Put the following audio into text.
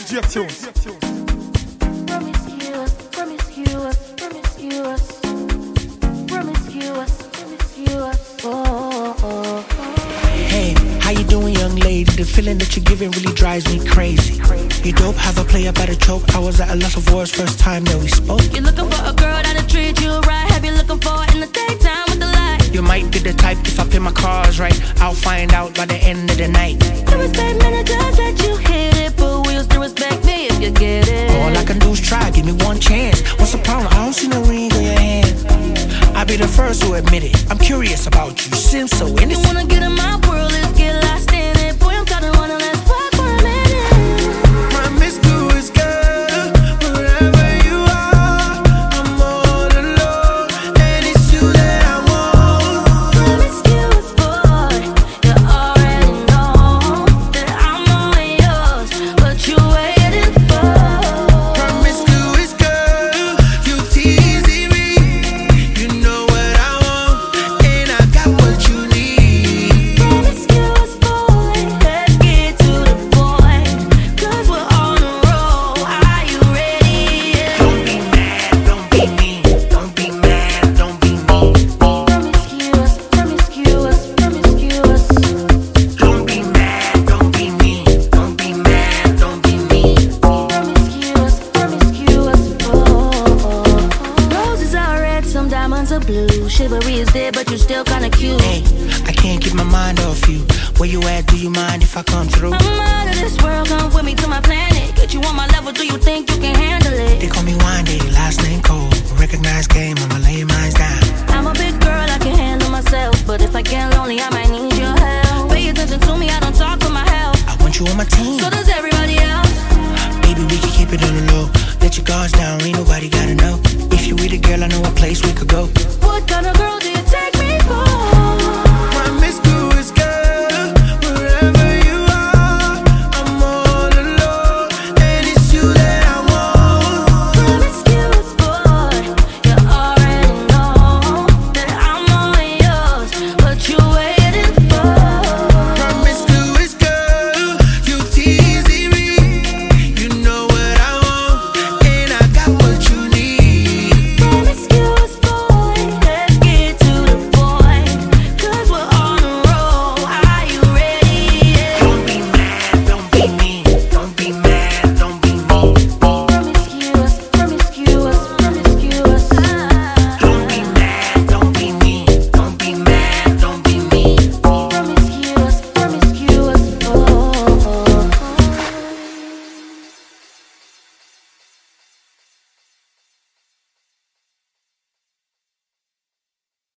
DJ Tunes. Promiscuous, promiscuous, promiscuous, promiscuous, promiscuous. Oh. Hey, how you doing, young lady? The feeling that you're giving really drives me crazy. You dope, have a play up at a choke. I was at a loss of words first time that we spoke. You're looking for a girl that'll treat you right. Have you looking for in the daytime with the light? You might be the type if I play my cards right. I'll find out by the end of the night. The respect managers let you hit it, but we'll still respect me if you get it. All I can do is try, give me one chance. What's the problem? I don't see no ring on your hand. I'll be the first to admit it. I'm curious about you, seem so innocent. You wanna get in my world, let's get lost in it. Boy, I'm tired of running, let's fuck for a minute. Promiscuous girl, wherever you are, I'm all alone, and it's you that I want. Promiscuous boy, you already know that I'm all yours. What you waiting for? Promiscuous girl, you teasing me. You know what I want, and I got what you need. Promiscuous boy, let's get to the point, 'cause we're on a roll. Are you ready? Don't be mad, don't be mean. Don't be mad, don't be mean. Promiscuous, promiscuous, promiscuous. Don't be mad, don't be mean. Don't be mad, don't be mean. Promiscuous, promiscuous. Oh. Roses are red, some diamonds are blue. Chivalry is dead, but you're still kinda cute. Hey, I can't get my mind off you. Where you at? Do you mind if I come through? I'm out of this world, come with me to my planet. Get you on my level, do you think you can handle it? They call me Wande, last name Cole. Recognize game, I'ma lay him